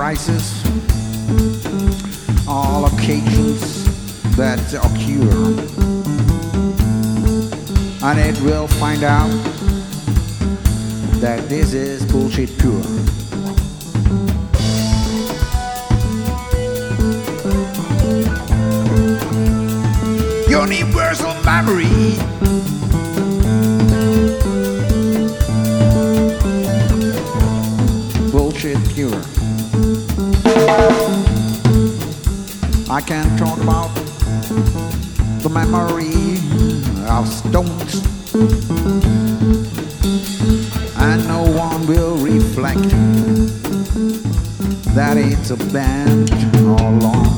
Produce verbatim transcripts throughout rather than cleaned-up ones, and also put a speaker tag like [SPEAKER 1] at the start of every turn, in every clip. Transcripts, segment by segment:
[SPEAKER 1] crisis, all occasions that occur, and it will find out that this is bullshit pure. Universal memory. Bullshit pure. I can talk about the memory of stones, and no one will reflect that it's a band all along.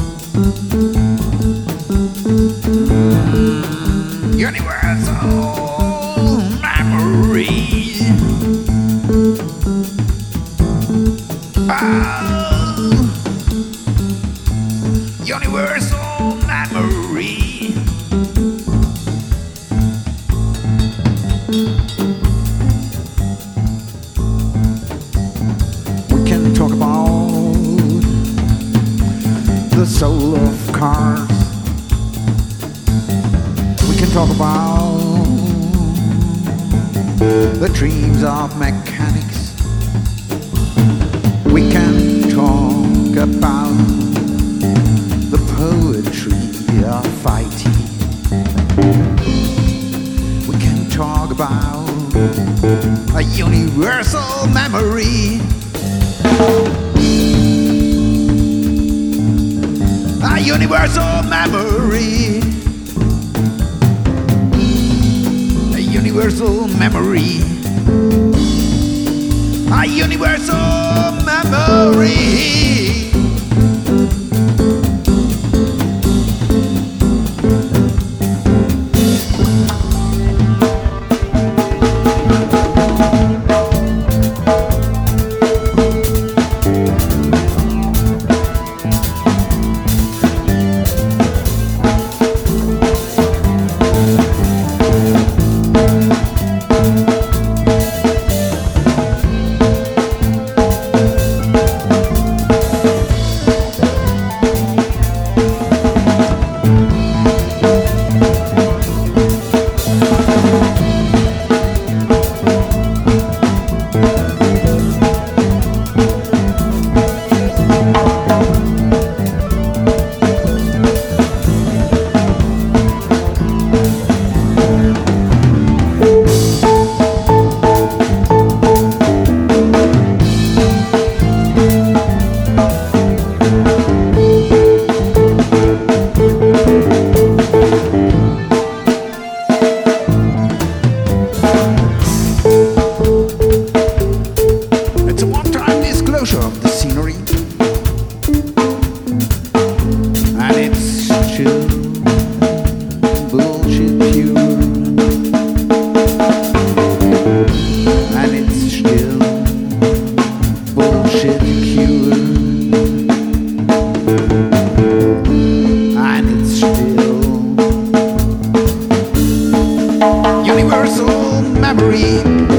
[SPEAKER 1] Universal memory. Oh, universal memory. We can talk about the soul of cars. We can talk about the dreams of mechanics. We can talk about the poetry of I T. We can talk about a universal memory. A universal memory. A universal memory. A universal memory. Of the scenery, and it's still bullshit pure, and it's still bullshit pure, and it's still universal memory.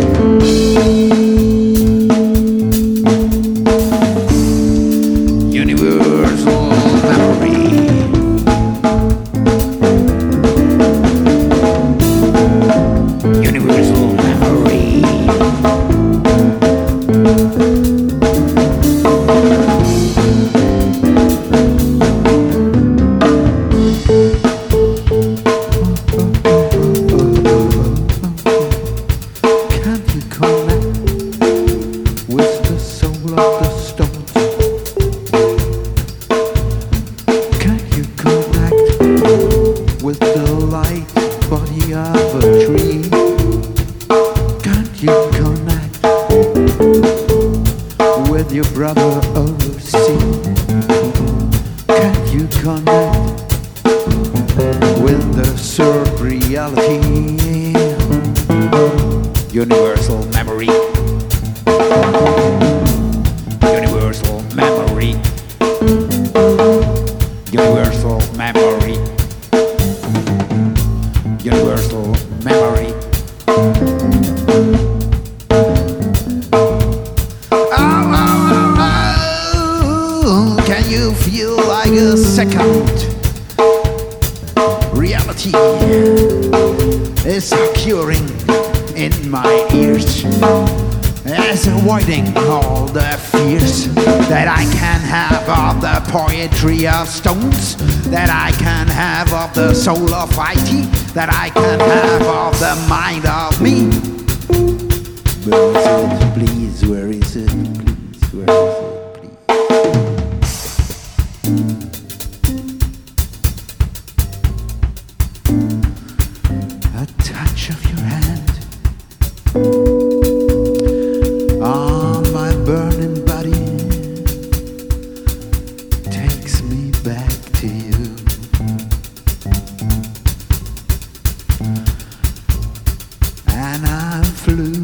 [SPEAKER 1] With the light body of a tree, can't you connect with your brother overseas? Can't you connect with the surf reality? Universal memory. Universal memory. Universal memory. Universal memory. Oh, oh, oh, oh. is occurring in my ears, as avoiding all the fears that I can have of the poetry of stones, that I can have of the soul of I T, that I can have of the mind of me. Where is it, please? Where is it, please? Where is it, please? A touch of your hand on my burning body takes me back to you. And I flew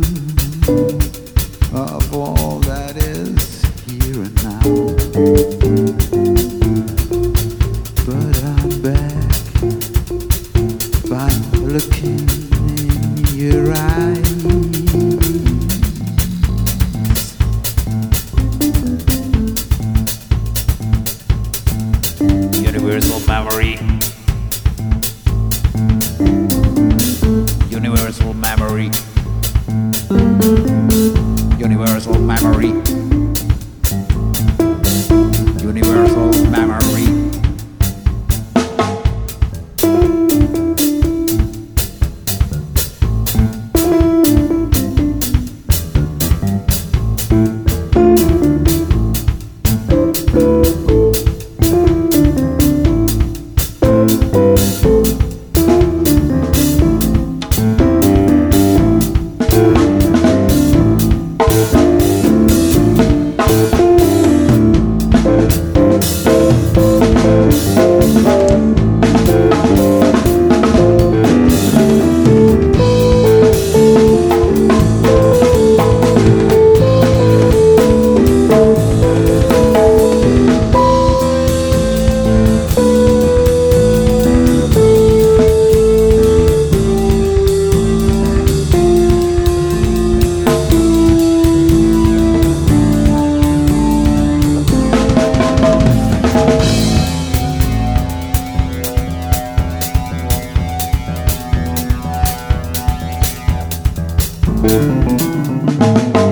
[SPEAKER 1] of all that is here and now, but I'm back by looking in your eyes.
[SPEAKER 2] Universal memory. Universal memory. Universal memory. Universal memory.
[SPEAKER 1] Thank you.